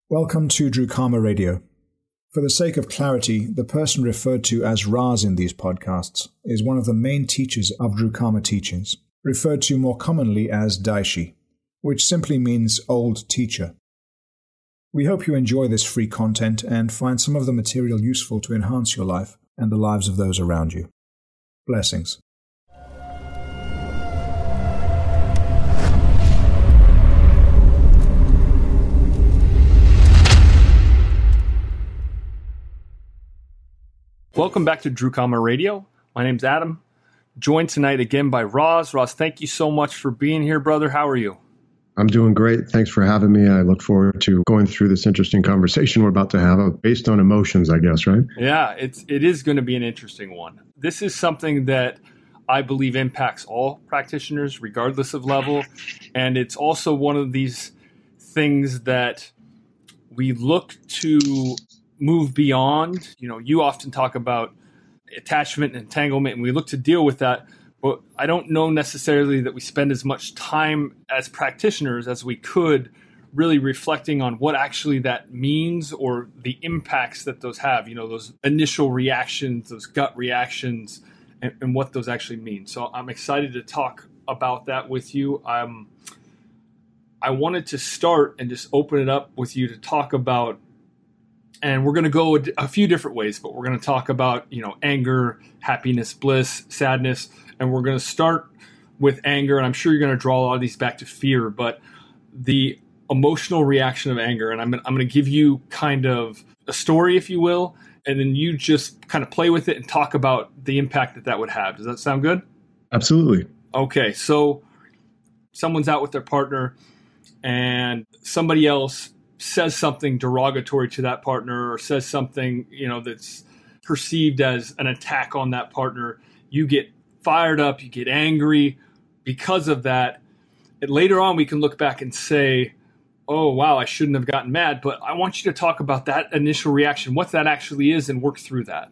Welcome to Drew Karma Radio. For the sake of clarity, the person referred to as Raz in these podcasts is one of the main teachers of Drew Karma teachings, referred to more commonly as Daishi, which simply means old teacher. We hope you enjoy this free content and find some of the material useful to enhance your life and the lives of those around you. Blessings. Welcome back to Drew Karma Radio. My name's Adam, joined tonight again by Raz. Raz, thank you so much for being here, brother. How are you? I'm doing great. Thanks for having me. I look forward to going through this interesting conversation we're about to have, based on emotions, I guess, right? Yeah, it is going to be an interesting one. This is something that I believe impacts all practitioners, regardless of level. And it's also one of these things that we look to move beyond. You know, you often talk about attachment and entanglement, and we look to deal with that. But I don't know necessarily that we spend as much time as practitioners as we could really reflecting on what actually that means or the impacts that those have, you know, those initial reactions, those gut reactions, and what those actually mean. So I'm excited to talk about that with you. I wanted to start and just open it up with you to talk about, and we're going to go a few different ways, but we're going to talk about, you know, anger, happiness, bliss, sadness, and we're going to start with anger, and I'm sure you're going to draw a lot of these back to fear, but the emotional reaction of anger, and I'm going to give you kind of a story, if you will, and then you just kind of play with it and talk about the impact that would have. Does that sound good? Absolutely. Okay, so someone's out with their partner, and somebody else says something derogatory to that partner or says something, you know, that's perceived as an attack on that partner. You get fired up, you get angry because of that. And later on, we can look back and say, oh, wow, I shouldn't have gotten mad. But I want you to talk about that initial reaction, what that actually is, and work through that.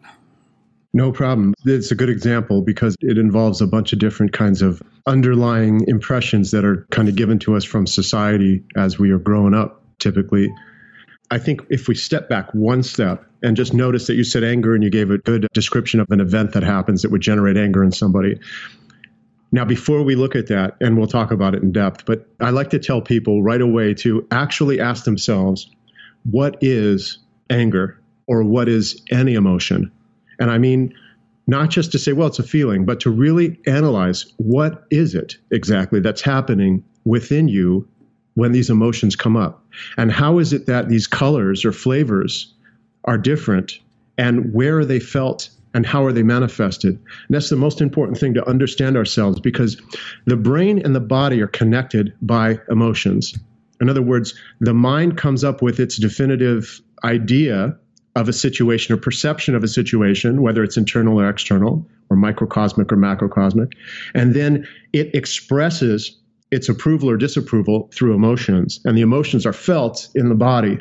No problem. It's a good example because it involves a bunch of different kinds of underlying impressions that are kind of given to us from society as we are growing up. Typically, I think if we step back one step and just notice that you said anger and you gave a good description of an event that happens that would generate anger in somebody. Now, before we look at that, and we'll talk about it in depth, but I like to tell people right away to actually ask themselves, what is anger or what is any emotion? And I mean, not just to say, well, it's a feeling, but to really analyze what is it exactly that's happening within you when these emotions come up? And how is it that these colors or flavors are different? And where are they felt? And how are they manifested? And that's the most important thing, to understand ourselves, because the brain and the body are connected by emotions. In other words, the mind comes up with its definitive idea of a situation or perception of a situation, whether it's internal or external, or microcosmic or macrocosmic. And then it expresses its approval or disapproval through emotions, and the emotions are felt in the body.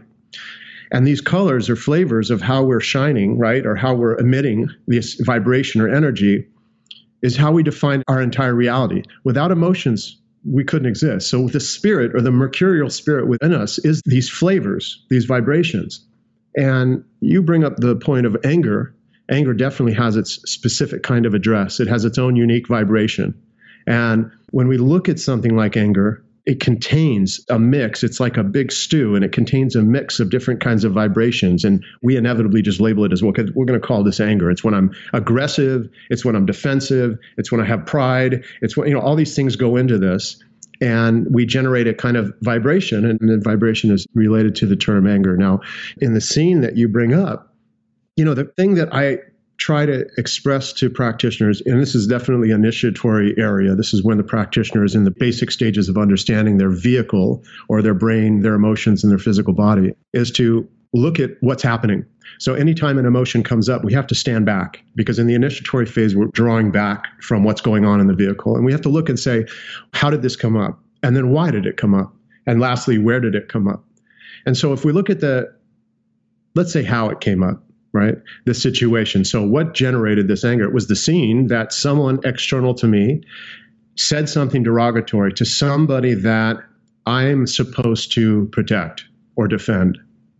And these colors or flavors of how we're shining, right, or how we're emitting this vibration or energy is how we define our entire reality. Without emotions, we couldn't exist. So the spirit, or the mercurial spirit within us, is these flavors, these vibrations. And you bring up the point of anger. Anger definitely has its specific kind of address. It has its own unique vibration. And when we look at something like anger, it contains a mix. It's like a big stew, and it contains a mix of different kinds of vibrations. And we inevitably just label it as, well, we're going to call this anger. It's when I'm aggressive. It's when I'm defensive. It's when I have pride. It's when, you know, all these things go into this. And we generate a kind of vibration, and the vibration is related to the term anger. Now, in the scene that you bring up, you know, the thing that I try to express to practitioners, and this is definitely an initiatory area. This is when the practitioner is in the basic stages of understanding their vehicle or their brain, their emotions, and their physical body, is to look at what's happening. So anytime an emotion comes up, we have to stand back, because in the initiatory phase, we're drawing back from what's going on in the vehicle. And we have to look and say, how did this come up? And then why did it come up? And lastly, where did it come up? And so if we look at let's say how it came up, right? The situation. So what generated this anger? It was the scene that someone external to me said something derogatory to somebody that I'm supposed to protect or defend.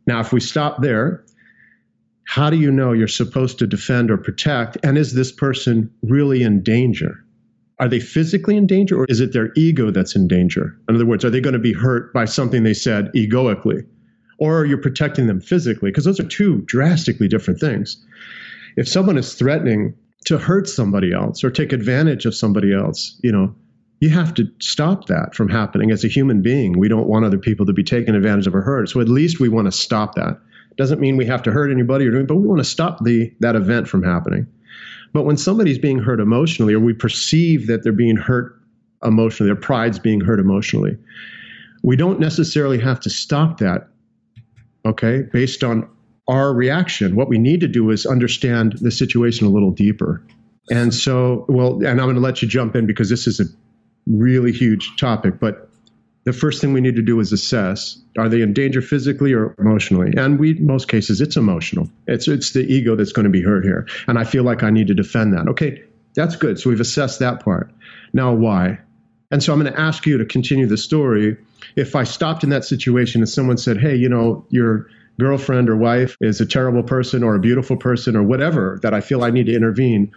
Now, if we stop there, how do you know you're supposed to defend or protect? And is this person really in danger? Are they physically in danger, or is it their ego that's in danger? In other words, are they going to be hurt by something they said egoically? Or are you protecting them physically? Because those are two drastically different things. If someone is threatening to hurt somebody else or take advantage of somebody else, you have to stop that from happening. As a human being, we don't want other people to be taken advantage of or hurt. So at least we want to stop that. Doesn't mean we have to hurt anybody, but we want to stop that event from happening. But when somebody's being hurt emotionally, or we perceive that they're being hurt emotionally, their pride's being hurt emotionally, we don't necessarily have to stop that, okay, based on our reaction. What we need to do is understand the situation a little deeper. And so, and I'm going to let you jump in because this is a really huge topic, but the first thing we need to do is assess, are they in danger physically or emotionally? And in most cases, it's emotional. It's the ego that's going to be hurt here. And I feel like I need to defend that. Okay, that's good. So we've assessed that part. Now, why? And so I'm going to ask you to continue the story. If I stopped in that situation and someone said, hey, your girlfriend or wife is a terrible person or a beautiful person or whatever, that I feel I need to intervene.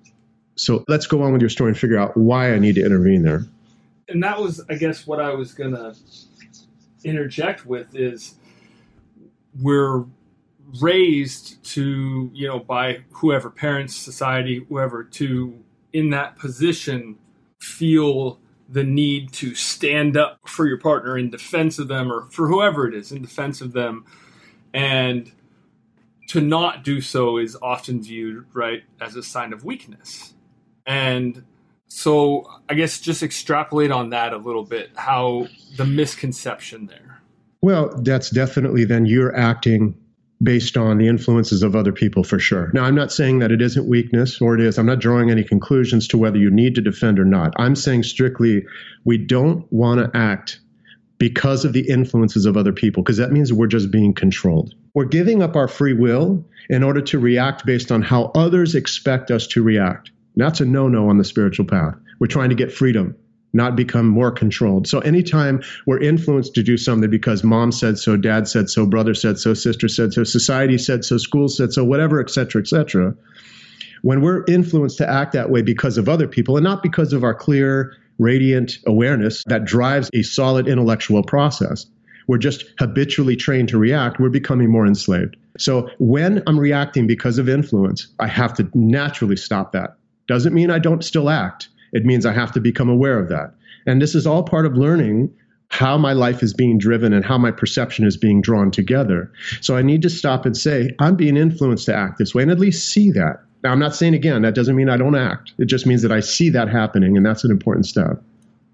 So let's go on with your story and figure out why I need to intervene there. And that was, I guess, what I was going to interject with is we're raised to, by whoever, parents, society, whoever, to, in that position, feel the need to stand up for your partner in defense of them, or for whoever it is, in defense of them. And to not do so is often viewed, right, as a sign of weakness. And so I guess just extrapolate on that a little bit, how the misconception there. Well, that's definitely then you're acting based on the influences of other people for sure. Now, I'm not saying that it isn't weakness, or it is. I'm not drawing any conclusions to whether you need to defend or not. I'm saying strictly we don't want to act because of the influences of other people, because that means we're just being controlled. We're giving up our free will in order to react based on how others expect us to react. That's a no-no on the spiritual path. We're trying to get freedom, not become more controlled. So anytime we're influenced to do something because mom said so, dad said so, brother said so, sister said so, society said so, school said so, whatever, et cetera, when we're influenced to act that way because of other people and not because of our clear, radiant awareness that drives a solid intellectual process, we're just habitually trained to react, we're becoming more enslaved. So when I'm reacting because of influence, I have to naturally stop that. Doesn't mean I don't still act. It means I have to become aware of that. And this is all part of learning how my life is being driven and how my perception is being drawn together. So I need to stop and say, I'm being influenced to act this way, and at least see that. Now, I'm not saying, again, that doesn't mean I don't act. It just means that I see that happening, and that's an important step.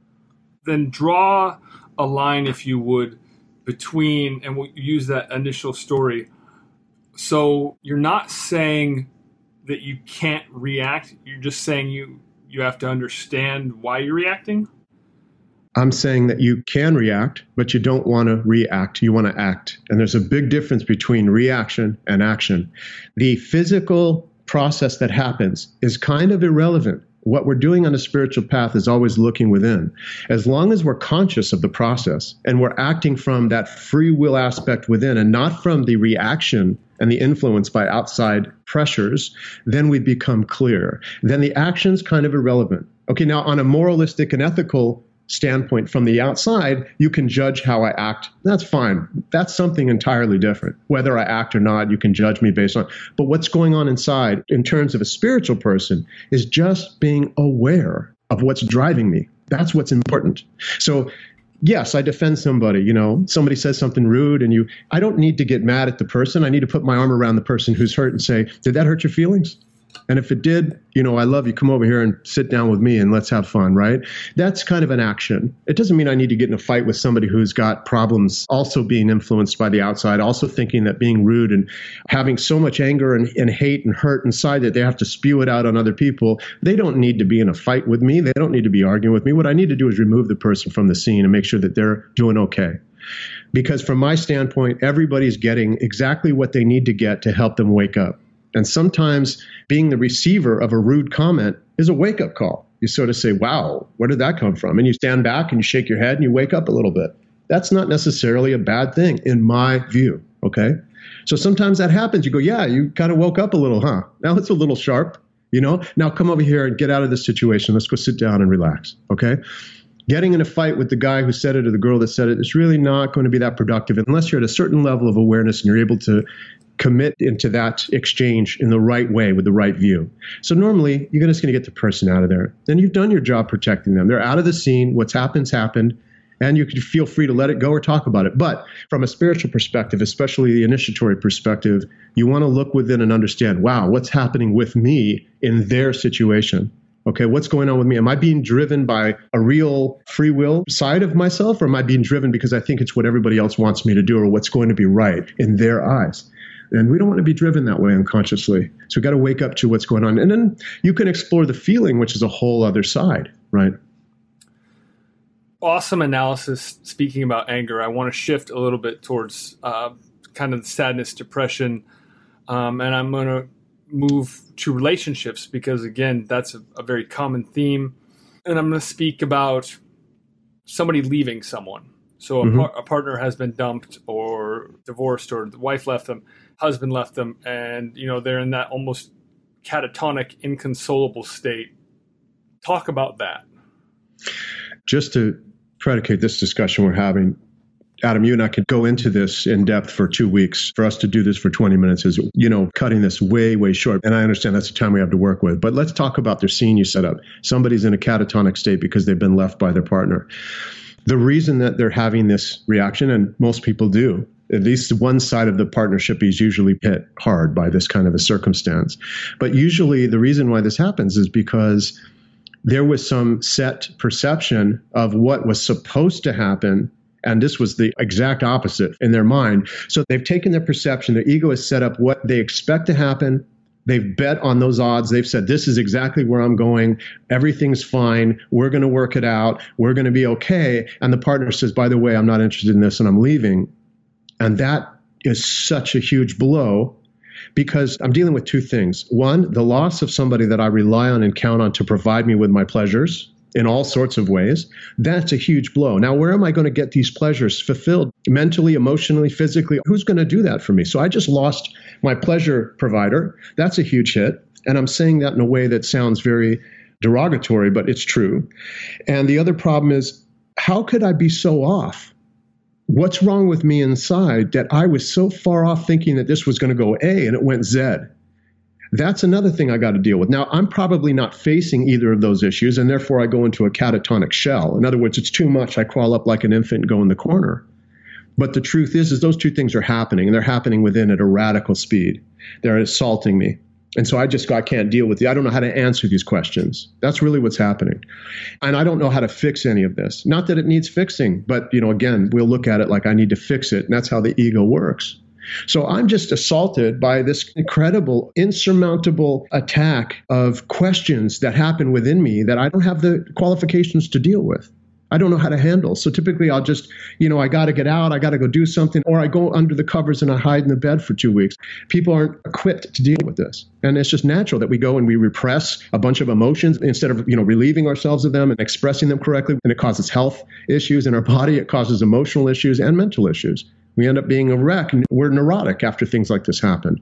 Then draw a line, if you would, between, and we'll use that initial story. So you're not saying that you can't react. You're just saying you have to understand why you're reacting? I'm saying that you can react, but you don't want to react. You want to act. And there's a big difference between reaction and action. The physical process that happens is kind of irrelevant. What we're doing on a spiritual path is always looking within. As long as we're conscious of the process and we're acting from that free will aspect within and not from the reaction and the influence by outside pressures, then we become clear. Then the action's kind of irrelevant. Okay, now on a moralistic and ethical standpoint from the outside, you can judge how I act. That's fine. That's something entirely different. Whether I act or not, you can judge me based on. But what's going on inside in terms of a spiritual person is just being aware of what's driving me. That's what's important. So yes, I defend somebody, somebody says something rude and I don't need to get mad at the person. I need to put my arm around the person who's hurt and say, did that hurt your feelings? And if it did, I love you. Come over here and sit down with me and let's have fun, right? That's kind of an action. It doesn't mean I need to get in a fight with somebody who's got problems, also being influenced by the outside, also thinking that being rude and having so much anger and hate and hurt inside that they have to spew it out on other people. They don't need to be in a fight with me. They don't need to be arguing with me. What I need to do is remove the person from the scene and make sure that they're doing okay. Because from my standpoint, everybody's getting exactly what they need to get to help them wake up. And sometimes being the receiver of a rude comment is a wake-up call. You sort of say, wow, where did that come from? And you stand back and you shake your head and you wake up a little bit. That's not necessarily a bad thing in my view. Okay. So sometimes that happens. You go, yeah, you kind of woke up a little, huh? Now it's a little sharp, Now come over here and get out of this situation. Let's go sit down and relax. Okay. Getting in a fight with the guy who said it or the girl that said it is really not going to be that productive unless you're at a certain level of awareness and you're able to commit into that exchange in the right way with the right view. So normally, you're just going to get the person out of there. Then you've done your job protecting them. They're out of the scene. What's happened's happened. And you can feel free to let it go or talk about it. But from a spiritual perspective, especially the initiatory perspective, you want to look within and understand, wow, what's happening with me in their situation? Okay, what's going on with me? Am I being driven by a real free will side of myself, or am I being driven because I think it's what everybody else wants me to do or what's going to be right in their eyes? And we don't want to be driven that way unconsciously. So we've got to wake up to what's going on. And then you can explore the feeling, which is a whole other side, right? Awesome analysis. Speaking about anger, I want to shift a little bit towards kind of sadness, depression, and I'm going to move to relationships because, again, that's a very common theme. And I'm going to speak about somebody leaving someone. So a partner has been dumped or divorced, or the wife left them, husband left them, and they're in that almost catatonic, inconsolable state. Talk about that. Just to predicate this discussion we're having, Adam, you and I could go into this in depth for 2 weeks. For us to do this for 20 minutes is, cutting this way, way short. And I understand that's the time we have to work with. But let's talk about their scene you set up. Somebody's in a catatonic state because they've been left by their partner. The reason that they're having this reaction, and most people do, at least one side of the partnership is usually hit hard by this kind of a circumstance. But usually the reason why this happens is because there was some set perception of what was supposed to happen, and this was the exact opposite in their mind. So they've taken their perception, their ego has set up what they expect to happen. They've bet on those odds. They've said, this is exactly where I'm going. Everything's fine. We're going to work it out. We're going to be okay. And the partner says, by the way, I'm not interested in this and I'm leaving. And that is such a huge blow because I'm dealing with two things. One, the loss of somebody that I rely on and count on to provide me with my pleasures in all sorts of ways. That's a huge blow. Now, where am I going to get these pleasures fulfilled mentally, emotionally, physically? Who's going to do that for me? So I just lost my pleasure provider. That's a huge hit. And I'm saying that in a way that sounds very derogatory, but it's true. And the other problem is, how could I be so off? What's wrong with me inside that I was so far off thinking that this was going to go A and it went Z? That's another thing I got to deal with. Now, I'm probably not facing either of those issues, and therefore I go into a catatonic shell. In other words, it's too much. I crawl up like an infant and go in the corner. But the truth is those two things are happening, and they're happening within at a radical speed. They're assaulting me. And so I can't deal with it. I don't know how to answer these questions. That's really what's happening. And I don't know how to fix any of this. Not that it needs fixing, but, again, we'll look at it like I need to fix it, and that's how the ego works. So I'm just assaulted by this incredible, insurmountable attack of questions that happen within me that I don't have the qualifications to deal with. I don't know how to handle. So typically I'll just, I got to get out, I got to go do something, or I go under the covers and I hide in the bed for 2 weeks. People aren't equipped to deal with this. And it's just natural that we go and we repress a bunch of emotions instead of, relieving ourselves of them and expressing them correctly. And it causes health issues in our body. It causes emotional issues and mental issues. We end up being a wreck, and we're neurotic after things like this happen.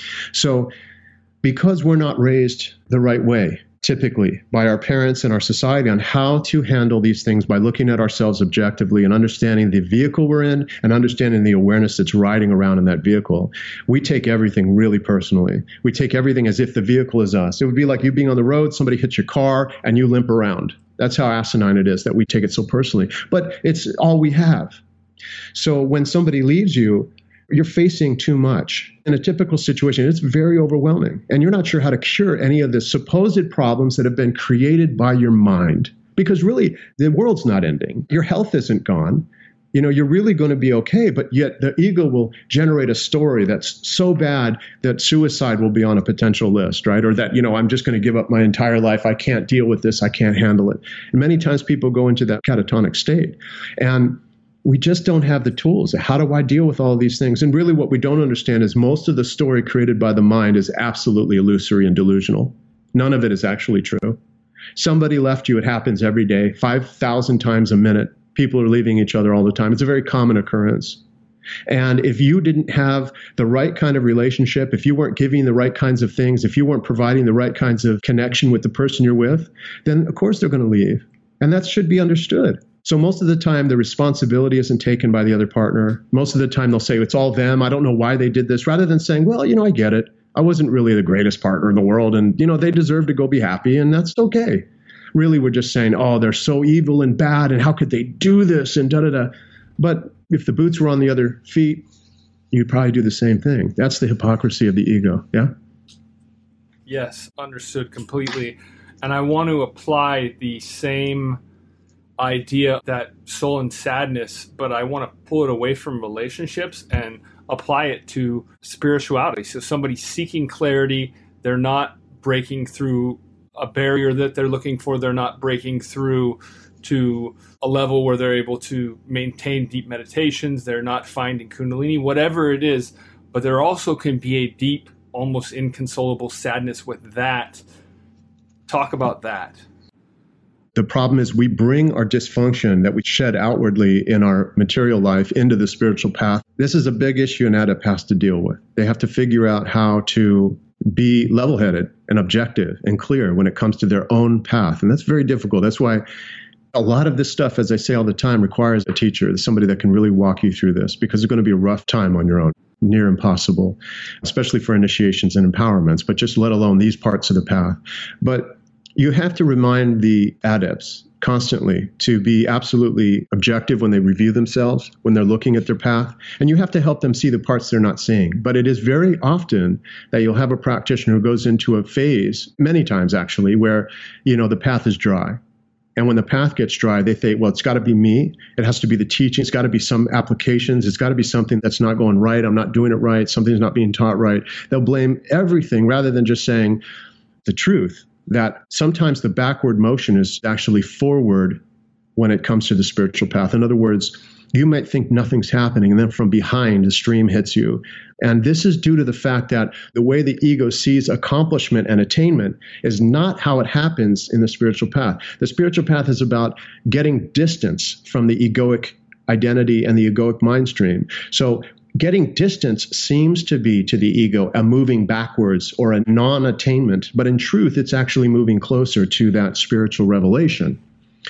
So because we're not raised the right way, typically by our parents and our society on how to handle these things by looking at ourselves objectively and understanding the vehicle we're in and understanding the awareness that's riding around in that vehicle, we take everything really personally. We take everything as if the vehicle is us. It would be like you being on the road, somebody hits your car, and you limp around. That's how asinine it is that we take it so personally. But it's all we have. So when somebody leaves you, you're facing too much. In a typical situation, it's very overwhelming. And you're not sure how to cure any of the supposed problems that have been created by your mind. Because really, the world's not ending. Your health isn't gone. You're really going to be okay. But yet the ego will generate a story that's so bad that suicide will be on a potential list, right? Or that, I'm just going to give up my entire life. I can't deal with this. I can't handle it. And many times people go into that catatonic state. And we just don't have the tools. How do I deal with all of these things? And really what we don't understand is most of the story created by the mind is absolutely illusory and delusional. None of it is actually true. Somebody left you. It happens every day, 5,000 times a minute. People are leaving each other all the time. It's a very common occurrence. And if you didn't have the right kind of relationship, if you weren't giving the right kinds of things, if you weren't providing the right kinds of connection with the person you're with, then of course they're going to leave. And that should be understood. So most of the time, the responsibility isn't taken by the other partner. Most of the time, they'll say, it's all them. I don't know why they did this, rather than saying, well, I get it. I wasn't really the greatest partner in the world. And, they deserve to go be happy. And that's okay. Really, we're just saying, oh, they're so evil and bad. And how could they do this? And da-da-da. But if the boots were on the other feet, you'd probably do the same thing. That's the hypocrisy of the ego. Yeah? Yes, understood completely. And I want to apply the same idea, that soul and sadness, but I want to pull it away from relationships and apply it to spirituality. So somebody's seeking clarity, they're not breaking through a barrier that they're looking for, they're not breaking through to a level where they're able to maintain deep meditations, they're not finding Kundalini, whatever it is, but there also can be a deep, almost inconsolable sadness with that. Talk about that. The problem is we bring our dysfunction that we shed outwardly in our material life into the spiritual path. This is a big issue an adept has to deal with. They have to figure out how to be level-headed and objective and clear when it comes to their own path. And that's very difficult. That's why a lot of this stuff, as I say all the time, requires a teacher, somebody that can really walk you through this, because it's going to be a rough time on your own, near impossible, especially for initiations and empowerments, but just let alone these parts of the path. But you have to remind the adepts constantly to be absolutely objective when they review themselves, when they're looking at their path, and you have to help them see the parts they're not seeing. But it is very often that you'll have a practitioner who goes into a phase, many times actually, where, the path is dry. And when the path gets dry, they think, well, it's got to be me. It has to be the teaching. It's got to be some applications. It's got to be something that's not going right. I'm not doing it right. Something's not being taught right. They'll blame everything rather than just saying the truth, that sometimes the backward motion is actually forward when it comes to the spiritual path. In other words, you might think nothing's happening, and then from behind, the stream hits you. And this is due to the fact that the way the ego sees accomplishment and attainment is not how it happens in the spiritual path. The spiritual path is about getting distance from the egoic identity and the egoic mind stream. So getting distance seems to be, to the ego, a moving backwards or a non-attainment, but in truth, it's actually moving closer to that spiritual revelation.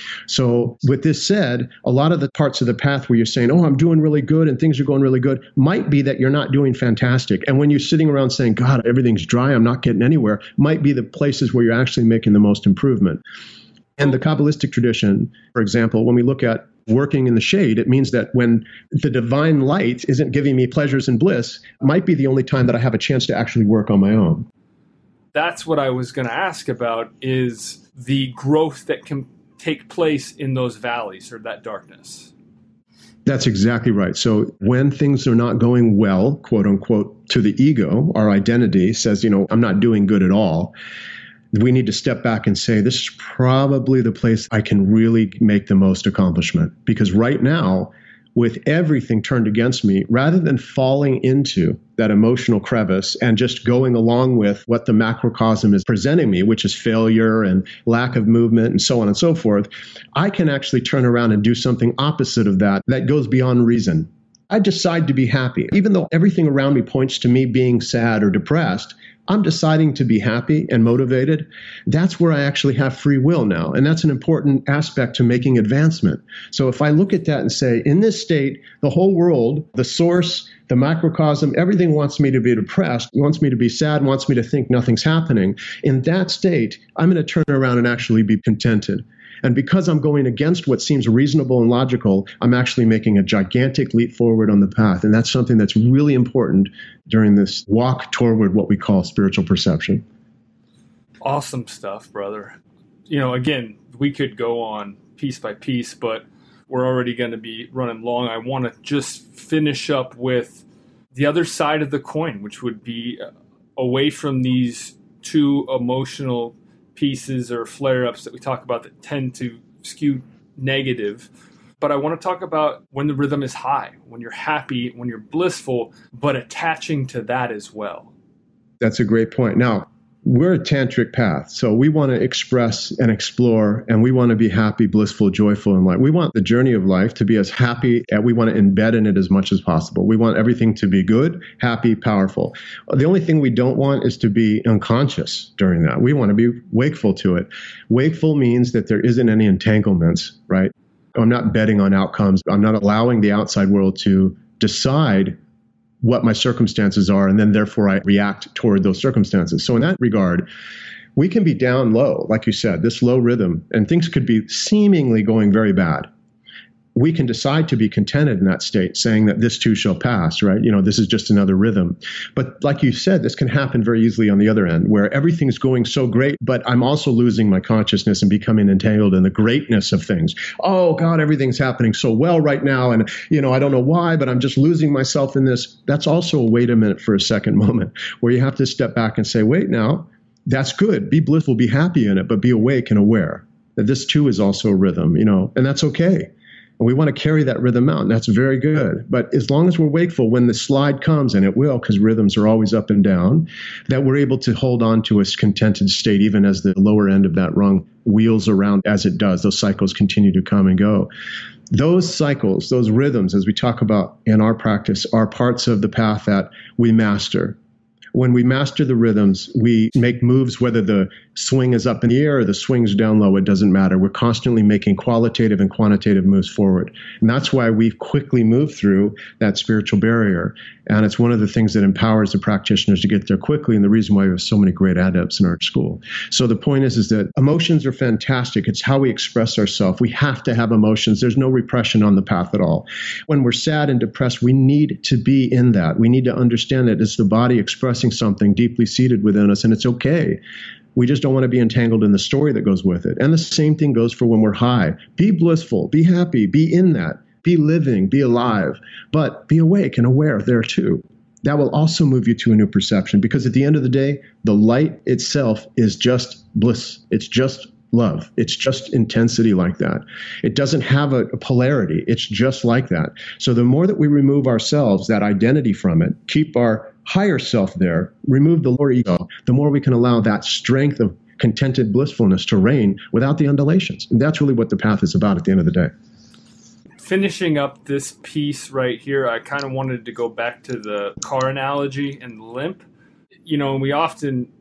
So with this said, a lot of the parts of the path where you're saying, oh, I'm doing really good and things are going really good, might be that you're not doing fantastic. And when you're sitting around saying, God, everything's dry, I'm not getting anywhere, might be the places where you're actually making the most improvement. And the Kabbalistic tradition, for example, when we look at working in the shade, it means that when the divine light isn't giving me pleasures and bliss, might be the only time that I have a chance to actually work on my own. That's what I was going to ask about, is the growth that can take place in those valleys or that darkness. That's exactly right. So when things are not going well, quote unquote, to the ego, our identity says, I'm not doing good at all. We need to step back and say, this is probably the place I can really make the most accomplishment. Because right now, with everything turned against me, rather than falling into that emotional crevice and just going along with what the macrocosm is presenting me, which is failure and lack of movement and so on and so forth, I can actually turn around and do something opposite of that goes beyond reason. I decide to be happy. Even though everything around me points to me being sad or depressed, I'm deciding to be happy and motivated. That's where I actually have free will now. And that's an important aspect to making advancement. So if I look at that and say, in this state, the whole world, the source, the macrocosm, everything wants me to be depressed, wants me to be sad, wants me to think nothing's happening. In that state, I'm going to turn around and actually be contented. And because I'm going against what seems reasonable and logical, I'm actually making a gigantic leap forward on the path. And that's something that's really important during this walk toward what we call spiritual perception. Awesome stuff, brother. Again, we could go on piece by piece, but we're already going to be running long. I want to just finish up with the other side of the coin, which would be away from these two emotional pieces or flare-ups that we talk about that tend to skew negative. But I want to talk about when the rhythm is high, when you're happy, when you're blissful, but attaching to that as well. That's a great point. Now, We're a tantric path, so we want to express and explore, and we want to be happy, blissful, joyful in life. We want the journey of life to be as happy, and we want to embed in it as much as possible. We want everything to be good, happy, powerful. The only thing we don't want is to be unconscious during that. We want to be wakeful to it. Wakeful means that there isn't any entanglements, right? I'm not betting on outcomes. I'm not allowing the outside world to decide what my circumstances are, and then therefore I react toward those circumstances. So in that regard, we can be down low, like you said, this low rhythm, and things could be seemingly going very bad. We can decide to be contented in that state, saying that this too shall pass, right? This is just another rhythm. But like you said, this can happen very easily on the other end, where everything's going so great, but I'm also losing my consciousness and becoming entangled in the greatness of things. Oh God, everything's happening so well right now. And, I don't know why, but I'm just losing myself in this. That's also a wait a minute for a second moment, where you have to step back and say, wait now, that's good. Be blissful, be happy in it, but be awake and aware that this too is also a rhythm, and that's okay. And we want to carry that rhythm out, and that's very good. But as long as we're wakeful when the slide comes, and it will, because rhythms are always up and down, that we're able to hold on to a contented state, even as the lower end of that rung wheels around as it does. Those cycles continue to come and go. Those cycles, those rhythms, as we talk about in our practice, are parts of the path that we master. When we master the rhythms, we make moves, whether the swing is up in the air or the swing's down low, it doesn't matter. We're constantly making qualitative and quantitative moves forward. And that's why we quickly move through that spiritual barrier. And it's one of the things that empowers the practitioners to get there quickly, and the reason why we have so many great adepts in our school. So the point is that emotions are fantastic. It's how we express ourselves. We have to have emotions. There's no repression on the path at all. When we're sad and depressed, we need to be in that. We need to understand that it's the body expressing something deeply seated within us, and it's okay. We just don't want to be entangled in the story that goes with it. And the same thing goes for when we're high. Be blissful, be happy, be in that, be living, be alive, but be awake and aware there too. That will also move you to a new perception, because at the end of the day, the light itself is just bliss. It's just love. It's just intensity like that. It doesn't have a polarity. It's just like that. So the more that we remove ourselves, that identity from it, keep our higher self there, remove the lower ego, the more we can allow that strength of contented blissfulness to reign without the undulations. And that's really what the path is about at the end of the day. Finishing up this piece right here, I kind of wanted to go back to the car analogy and the limp. We often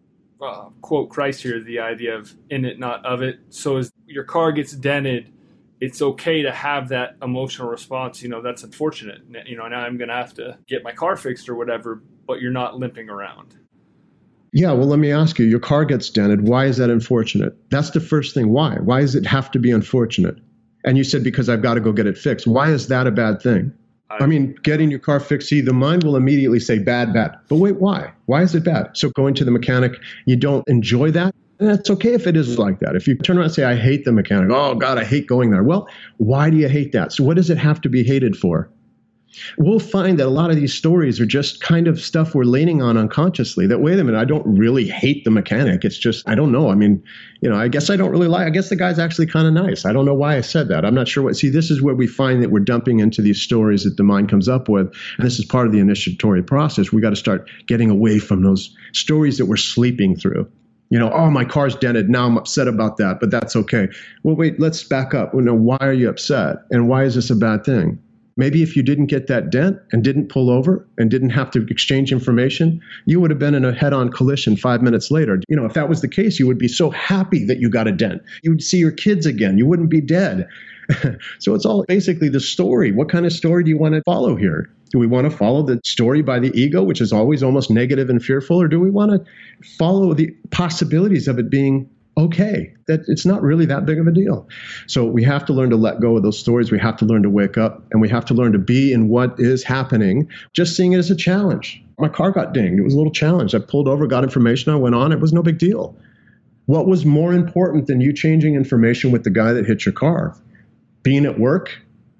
quote Christ here, the idea of in it, not of it. So as your car gets dented, it's okay to have that emotional response. That's unfortunate. Now I'm going to have to get my car fixed or whatever, but you're not limping around. Yeah, well, let me ask you, your car gets dented. Why is that unfortunate? That's the first thing. Why? Why does it have to be unfortunate? And you said, because I've got to go get it fixed. Why is that a bad thing? Getting your car fixed, see, the mind will immediately say bad. But wait, why? Why is it bad? So going to the mechanic, you don't enjoy that? And that's okay if it is like that. If you turn around and say, I hate the mechanic. Oh, God, I hate going there. Well, why do you hate that? So what does it have to be hated for? We'll find that a lot of these stories are just kind of stuff we're leaning on unconsciously. That, wait a minute, I don't really hate the mechanic. It's just, I don't know. I guess I don't really like, I guess the guy's actually kind of nice. I don't know why I said that. I'm not sure what, see, this is where we find that we're dumping into these stories that the mind comes up with. And this is part of the initiatory process. We got to start getting away from those stories that we're sleeping through. Oh, my car's dented. Now I'm upset about that, but that's okay. Well, wait, let's back up. Why are you upset? And why is this a bad thing? Maybe if you didn't get that dent and didn't pull over and didn't have to exchange information, you would have been in a head-on collision 5 minutes later. If that was the case, you would be so happy that you got a dent. You would see your kids again. You wouldn't be dead. So it's all basically the story. What kind of story do you want to follow here? Do we want to follow the story by the ego, which is always almost negative and fearful, or do we want to follow the possibilities of it being okay, that it's not really that big of a deal? So we have to learn to let go of those stories. We have to learn to wake up, and we have to learn to be in what is happening, just seeing it as a challenge. My car got dinged. It was a little challenge. I pulled over, got information, I went on. It was no big deal. What was more important than you changing information with the guy that hit your car? Being at work?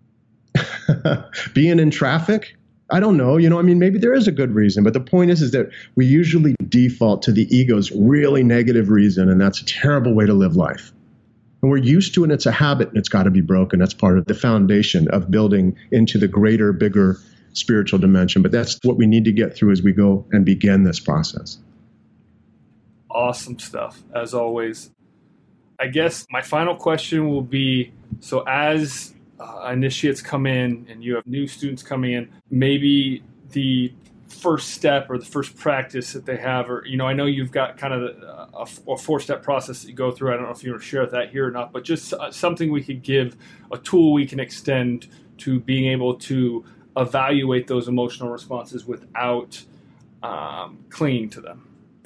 Being in traffic? I don't know. Maybe there is a good reason. But the point is that we usually default to the ego's really negative reason, and that's a terrible way to live life. And we're used to it, and it's a habit, and it's got to be broken. That's part of the foundation of building into the greater, bigger spiritual dimension. But that's what we need to get through as we go and begin this process. Awesome stuff, as always. I guess my final question will be, so as initiates come in and you have new students coming in, maybe the first step or the first practice that they have, or, I know you've got kind of a 4-step process that you go through. I don't know if you want to share that here or not, but just something we could give, a tool we can extend to being able to evaluate those emotional responses without clinging to them.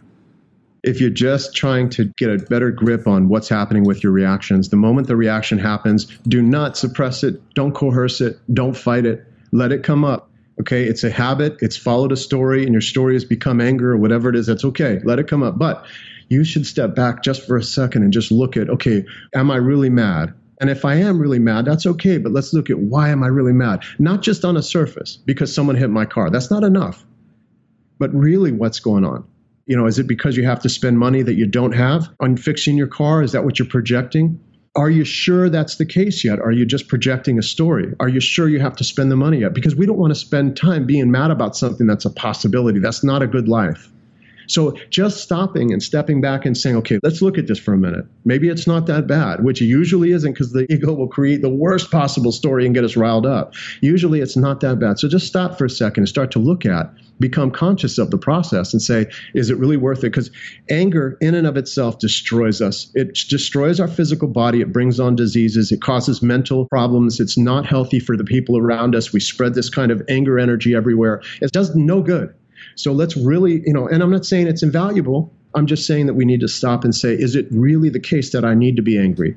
If you're just trying to get a better grip on what's happening with your reactions, the moment the reaction happens, do not suppress it. Don't coerce it. Don't fight it. Let it come up. Okay, it's a habit. It's followed a story, and your story has become anger or whatever it is. That's okay. Let it come up. But you should step back just for a second and just look at, okay, am I really mad? And if I am really mad, that's okay. But let's look at, why am I really mad? Not just on a surface because someone hit my car. That's not enough. But really, what's going on? Is it because you have to spend money that you don't have on fixing your car? Is that what you're projecting? Are you sure that's the case yet? Are you just projecting a story? Are you sure you have to spend the money yet? Because we don't want to spend time being mad about something that's a possibility. That's not a good life. So just stopping and stepping back and saying, okay, let's look at this for a minute. Maybe it's not that bad, which it usually isn't, because the ego will create the worst possible story and get us riled up. Usually it's not that bad. So just stop for a second and start to look at, become conscious of the process and say, is it really worth it? Because anger in and of itself destroys us. It destroys our physical body. It brings on diseases. It causes mental problems. It's not healthy for the people around us. We spread this kind of anger energy everywhere. It does no good. So let's really, and I'm not saying it's invaluable. I'm just saying that we need to stop and say, is it really the case that I need to be angry?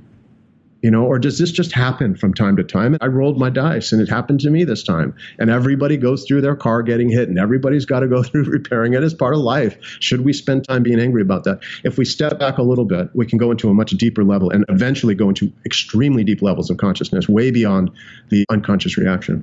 Or does this just happen from time to time? I rolled my dice and it happened to me this time. And everybody goes through their car getting hit and everybody's got to go through repairing it as part of life. Should we spend time being angry about that? If we step back a little bit, we can go into a much deeper level and eventually go into extremely deep levels of consciousness, way beyond the unconscious reaction.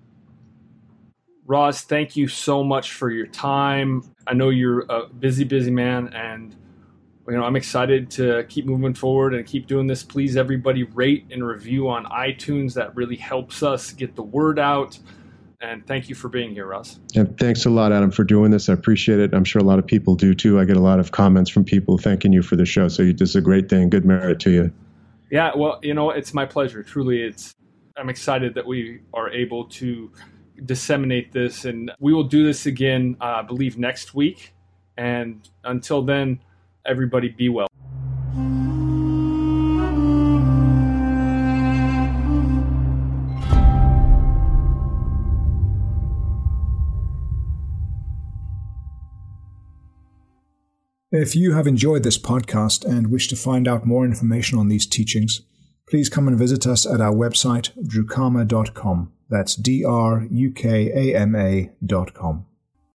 Roz, thank you so much for your time. I know you're a busy man, and I'm excited to keep moving forward and keep doing this. Please, everybody, rate and review on iTunes. That really helps us get the word out. And thank you for being here, Roz. Yeah, thanks a lot, Adam, for doing this. I appreciate it. I'm sure a lot of people do, too. I get a lot of comments from people thanking you for the show. So this is a great thing. Good merit to you. Yeah, well, it's my pleasure. Truly, I'm excited that we are able to disseminate this, and we will do this again, I believe, next week. And until then, everybody be well. If you have enjoyed this podcast and wish to find out more information on these teachings, please come and visit us at our website, drukama.com. That's drukama.com.